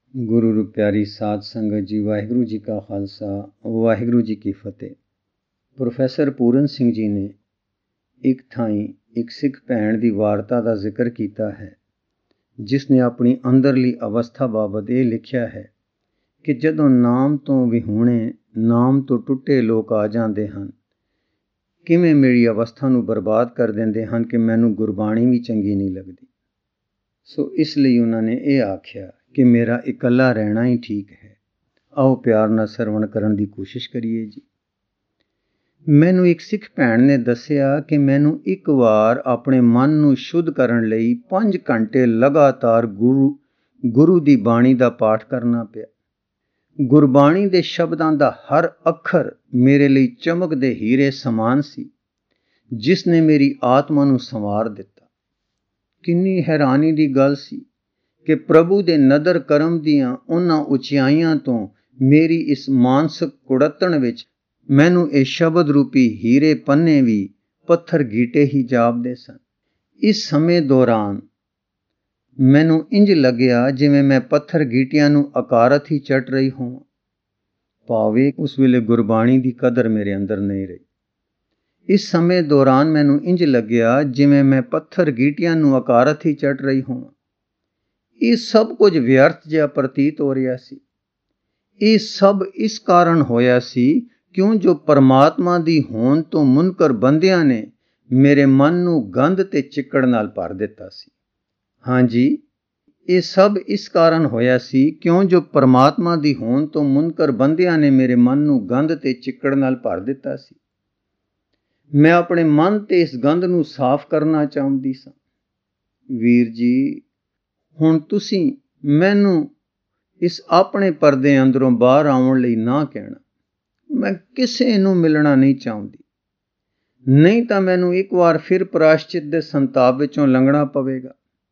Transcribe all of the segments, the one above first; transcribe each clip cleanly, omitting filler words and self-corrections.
ਗੁਰੂ ਰੂ ਪਿਆਰੀ ਸਾਧ ਸੰਗਤ ਜੀ, ਵਾਹਿਗੁਰੂ ਜੀ ਕਾ ਖਾਲਸਾ, ਵਾਹਿਗੁਰੂ ਜੀ ਕੀ ਫਤਿਹ। ਪ੍ਰੋਫੈਸਰ ਪੂਰਨ ਸਿੰਘ ਜੀ ਨੇ ਇੱਕ ਥਾਈਂ ਇੱਕ ਸਿੱਖ ਭੈਣ ਦੀ ਵਾਰਤਾ ਦਾ ਜ਼ਿਕਰ ਕੀਤਾ ਹੈ, ਜਿਸ ਨੇ ਆਪਣੀ ਅੰਦਰਲੀ ਅਵਸਥਾ ਬਾਬਤ ਇਹ ਲਿਖਿਆ ਹੈ ਕਿ ਜਦੋਂ ਨਾਮ ਤੋਂ ਵਿਹੂਣੇ, ਨਾਮ ਤੋਂ ਟੁੱਟੇ ਲੋਕ ਆ ਜਾਂਦੇ ਹਨ, ਕਿਵੇਂ ਮੇਰੀ ਅਵਸਥਾ ਨੂੰ ਬਰਬਾਦ ਕਰ ਦਿੰਦੇ ਹਨ ਕਿ ਮੈਨੂੰ ਗੁਰਬਾਣੀ ਵੀ ਚੰਗੀ ਨਹੀਂ ਲੱਗਦੀ। ਸੋ ਇਸ ਲਈ ਉਹਨਾਂ ਨੇ ਇਹ ਆਖਿਆ ਕਿ ਮੇਰਾ ਇਕੱਲਾ ਰਹਿਣਾ ਹੀ ਠੀਕ ਹੈ। ਆਓ ਪਿਆਰ ਨਾਲ ਸਰਵਣ ਕਰਨ ਦੀ ਕੋਸ਼ਿਸ਼ ਕਰੀਏ ਜੀ। ਮੈਨੂੰ ਇੱਕ ਸਿੱਖ ਭੈਣ ਨੇ ਦੱਸਿਆ ਕਿ ਮੈਨੂੰ ਇੱਕ ਵਾਰ ਆਪਣੇ ਮਨ ਨੂੰ ਸ਼ੁੱਧ ਕਰਨ ਲਈ 5 ਘੰਟੇ ਲਗਾਤਾਰ ਗੁਰੂ ਦੀ ਬਾਣੀ ਦਾ ਪਾਠ ਕਰਨਾ ਪਿਆ। ਗੁਰਬਾਣੀ ਦੇ ਸ਼ਬਦਾਂ ਦਾ ਹਰ ਅੱਖਰ ਮੇਰੇ ਲਈ ਚਮਕਦੇ ਹੀਰੇ ਸਮਾਨ ਸੀ, ਜਿਸ ਨੇ ਮੇਰੀ ਆਤਮਾ ਨੂੰ ਸੰਵਾਰ ਦਿੱਤਾ। ਕਿੰਨੀ ਹੈਰਾਨੀ ਦੀ ਗੱਲ ਸੀ ਕਿ ਪ੍ਰਭੂ ਦੇ ਨਦਰ ਕਰਮ ਦੀਆਂ ਉਹਨਾਂ ਉਚਾਈਆਂ ਤੋਂ ਮੇਰੀ ਇਸ ਮਾਨਸਿਕ ਕੁੜੱਤਣ ਵਿੱਚ ਮੈਨੂੰ ਇਹ ਸ਼ਬਦ ਰੂਪੀ ਹੀਰੇ ਪੰਨੇ ਵੀ ਪੱਥਰ ਗੀਟੇ ਹੀ ਜਾਪਦੇ ਸਨ। ਇਸ ਸਮੇਂ ਦੌਰਾਨ ਮੈਨੂੰ ਇੰਜ ਲੱਗਿਆ ਜਿਵੇਂ ਮੈਂ ਪੱਥਰ ਗੀਟਿਆਂ ਨੂੰ ਅਕਾਰਤ ਹੀ ਚੱਟ ਰਹੀ ਹੋਵਾਂ। ਭਾਵੇਂ ਉਸ ਵੇਲੇ ਗੁਰਬਾਣੀ ਦੀ ਕਦਰ ਮੇਰੇ ਅੰਦਰ ਨਹੀਂ ਰਹੀ। ਇਸ ਸਮੇਂ ਦੌਰਾਨ ਮੈਨੂੰ ਇੰਜ ਲੱਗਿਆ ਜਿਵੇਂ ਮੈਂ ਪੱਥਰ ਗੀਟਿਆਂ ਨੂੰ ਅਕਾਰਤ ਹੀ ਚੱਟ ਰਹੀ ਹੋਵਾਂ। ਇਹ ਸਭ ਕੁਝ ਵਿਅਰਥ ਜਿਹਾ ਪ੍ਰਤੀਤ ਹੋ ਰਿਹਾ ਸੀ। ਇਹ ਸਭ ਇਸ ਕਾਰਨ ਹੋਇਆ ਸੀ ਕਿਉਂ ਜੋ ਪਰਮਾਤਮਾ ਦੀ ਹੋਂਦ ਤੋਂ ਮੁਨਕਰ ਬੰਦਿਆਂ ਨੇ ਮੇਰੇ ਮਨ ਨੂੰ ਗੰਧ ਤੇ ਚਿੱਕੜ ਨਾਲ ਭਰ ਦਿੱਤਾ ਸੀ। ਹਾਂਜੀ, ਇਹ ਸਭ ਇਸ ਕਾਰਨ ਹੋਇਆ ਸੀ ਕਿਉਂ ਜੋ ਪਰਮਾਤਮਾ ਦੀ ਹੋਂਦ ਤੋਂ ਮੁਨਕਰ ਬੰਦਿਆਂ ਨੇ ਮੇਰੇ ਮਨ ਨੂੰ ਗੰਧ ਤੇ ਚਿੱਕੜ ਨਾਲ ਭਰ ਦਿੱਤਾ ਸੀ। ਮੈਂ ਆਪਣੇ ਮਨ ਤੇ ਇਸ ਗੰਧ ਨੂੰ ਸਾਫ਼ ਕਰਨਾ ਚਾਹੁੰਦੀ ਸਾਂ। ਵੀਰ ਜੀ, ਹੁਣ ਤੁਸੀਂ ਮੈਨੂੰ ਇਸ ਆਪਣੇ ਪਰਦੇ ਅੰਦਰੋਂ ਬਾਹਰ ਆਉਣ ਲਈ ਨਾ ਕਹਿਣਾ। ਮੈਂ ਕਿਸੇ ਨੂੰ ਮਿਲਣਾ ਨਹੀਂ ਚਾਹੁੰਦੀ, ਨਹੀਂ ਤਾਂ ਮੈਨੂੰ ਇੱਕ ਵਾਰ ਫਿਰ ਪ੍ਰਾਸ਼ਚਿਤ ਦੇ ਸੰਤਾਪ ਵਿੱਚੋਂ ਲੰਘਣਾ ਪਵੇਗਾ।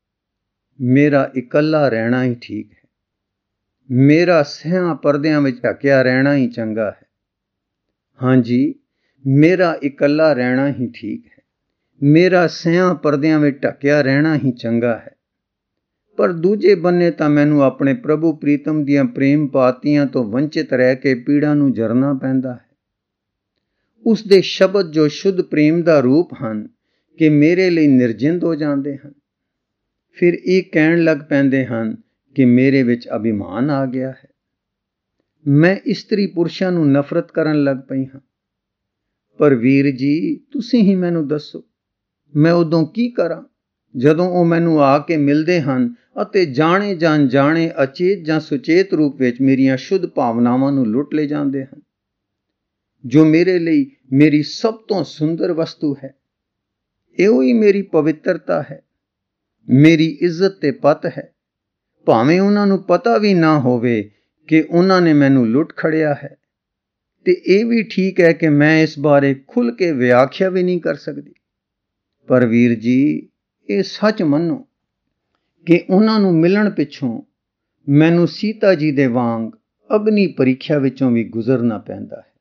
ਮੇਰਾ ਇਕੱਲਾ ਰਹਿਣਾ ਹੀ ਠੀਕ ਹੈ। ਮੇਰਾ ਸਿਆਂ ਪਰਦਿਆਂ ਵਿੱਚ ਢਕਿਆ ਰਹਿਣਾ ਹੀ ਚੰਗਾ ਹੈ। ਹਾਂਜੀ, ਮੇਰਾ ਇਕੱਲਾ ਰਹਿਣਾ ਹੀ ਠੀਕ ਹੈ। ਮੇਰਾ ਸਿਆਂ ਪਰਦਿਆਂ ਵਿੱਚ ਢਕਿਆ ਰਹਿਣਾ ਹੀ ਚੰਗਾ ਹੈ। ਪਰ ਦੂਜੇ ਬੰਨੇ ਤਾਂ ਮੈਨੂੰ ਆਪਣੇ ਪ੍ਰਭੂ ਪ੍ਰੀਤਮ ਦੀਆਂ ਪ੍ਰੇਮ ਪਾਤੀਆਂ ਤੋਂ ਵੰਚਿਤ ਰਹਿ ਕੇ ਪੀੜਾਂ ਨੂੰ ਜਰਨਾ ਪੈਂਦਾ ਹੈ। ਉਸ ਦੇ ਸ਼ਬਦ ਜੋ ਸ਼ੁੱਧ ਪ੍ਰੇਮ ਦਾ ਰੂਪ ਹਨ ਕਿ ਮੇਰੇ ਲਈ ਨਿਰਜਿੰਦ ਹੋ ਜਾਂਦੇ ਹਨ। ਫਿਰ ਇਹ ਕਹਿਣ ਲੱਗ ਪੈਂਦੇ ਹਨ ਕਿ ਮੇਰੇ ਵਿੱਚ ਅਭਿਮਾਨ ਆ ਗਿਆ ਹੈ। ਮੈਂ ਇਸਤਰੀ ਪੁਰਸ਼ਾਂ ਨੂੰ ਨਫ਼ਰਤ ਕਰਨ ਲੱਗ ਪਈ ਹਾਂ। ਪਰ ਵੀਰ ਜੀ, ਤੁਸੀਂ ਹੀ ਮੈਨੂੰ ਦੱਸੋ, ਮੈਂ ਉਦੋਂ ਕੀ ਕਰਾਂ ਜਦੋਂ ਉਹ ਮੈਨੂੰ ਆ ਕੇ ਮਿਲਦੇ ਹਨ ਅਤੇ ਜਾਣੇ ਜਾਂ ਅਣਜਾਣੇ, ਅਚੇਤ ਜਾਂ ਸੁਚੇਤ ਰੂਪ ਵਿੱਚ ਮੇਰੀਆਂ ਸ਼ੁੱਧ ਭਾਵਨਾਵਾਂ ਨੂੰ ਲੁੱਟ ਲੈ ਜਾਂਦੇ ਹਨ, ਜੋ ਮੇਰੇ ਲਈ ਮੇਰੀ ਸਭ ਤੋਂ ਸੁੰਦਰ ਵਸਤੂ ਹੈ। ਇਹੋ ਹੀ ਮੇਰੀ ਪਵਿੱਤਰਤਾ ਹੈ, ਮੇਰੀ ਇੱਜ਼ਤ ਤੇ ਪਤ ਹੈ। ਭਾਵੇਂ ਉਹਨਾਂ ਨੂੰ ਪਤਾ ਵੀ ਨਾ ਹੋਵੇ ਕਿ ਉਹਨਾਂ ਨੇ ਮੈਨੂੰ ਲੁੱਟ ਖੜਿਆ ਹੈ, ਤੇ ਇਹ ਵੀ ਠੀਕ ਹੈ ਕਿ ਮੈਂ ਇਸ ਬਾਰੇ ਖੁੱਲ੍ਹ ਕੇ ਵਿਆਖਿਆ ਵੀ ਨਹੀਂ ਕਰ ਸਕਦੀ। ਪਰ ਵੀਰ ਜੀ, ਇਹ ਸੱਚ ਮੰਨੋ ਕਿ ਉਹਨਾਂ ਨੂੰ ਮਿਲਣ ਪਿੱਛੋਂ ਮੈਨੂੰ ਸੀਤਾ ਜੀ ਦੇ ਵਾਂਗ ਅਗਨੀ ਪ੍ਰੀਖਿਆ ਵਿੱਚੋਂ ਵੀ ਗੁਜ਼ਰਨਾ ਪੈਂਦਾ ਹੈ।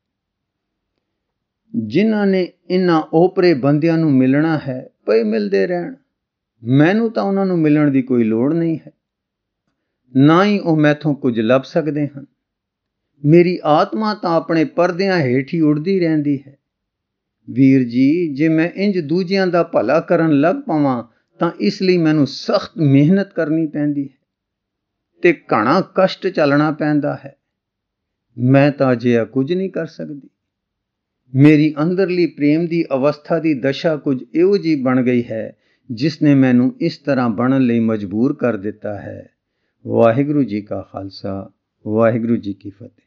ਜਿਨ੍ਹਾਂ ਨੇ ਇਹਨਾਂ ਓਪਰੇ ਬੰਦਿਆਂ ਨੂੰ ਮਿਲਣਾ ਹੈ, ਪਏ ਮਿਲਦੇ ਰਹਿਣ। ਮੈਨੂੰ ਤਾਂ ਉਹਨਾਂ ਨੂੰ ਮਿਲਣ ਦੀ ਕੋਈ ਲੋੜ ਨਹੀਂ ਹੈ, ਨਾ ਹੀ ਉਹ ਮੈਥੋਂ ਕੁਝ ਲੱਭ ਸਕਦੇ ਹਨ। ਮੇਰੀ ਆਤਮਾ ਤਾਂ ਆਪਣੇ ਪਰਦਿਆਂ ਹੇਠ ਹੀ ਉੱਡਦੀ ਰਹਿੰਦੀ ਹੈ। ਵੀਰ ਜੀ, ਜੇ ਮੈਂ ਇੰਜ ਦੂਜਿਆਂ ਦਾ ਭਲਾ ਕਰਨ ਲੱਗ ਪਵਾਂ ਤਾਂ ਇਸ ਲਈ ਮੈਨੂੰ ਸਖਤ ਮਿਹਨਤ ਕਰਨੀ ਪੈਂਦੀ ਹੈ ਤੇ ਘਣਾ ਕਸ਼ਟ ਝੱਲਣਾ ਪੈਂਦਾ ਹੈ। ਮੈਂ ਤਾਂ ਅਜਿਹਾ ਕੁਝ ਨਹੀਂ ਕਰ ਸਕਦੀ। ਮੇਰੀ ਅੰਦਰਲੀ ਪ੍ਰੇਮ ਦੀ ਅਵਸਥਾ ਦੀ ਦਸ਼ਾ ਕੁਝ ਇਹੋ ਜਿਹੀ ਬਣ ਗਈ ਹੈ, ਜਿਸ ਨੇ ਮੈਨੂੰ ਇਸ ਤਰ੍ਹਾਂ ਬਣਨ ਲਈ ਮਜਬੂਰ ਕਰ ਦਿੱਤਾ ਹੈ। ਵਾਹਿਗੁਰੂ ਜੀ ਕਾ ਖਾਲਸਾ, ਵਾਹਿਗੁਰੂ ਜੀ ਕੀ ਫਤਿਹ।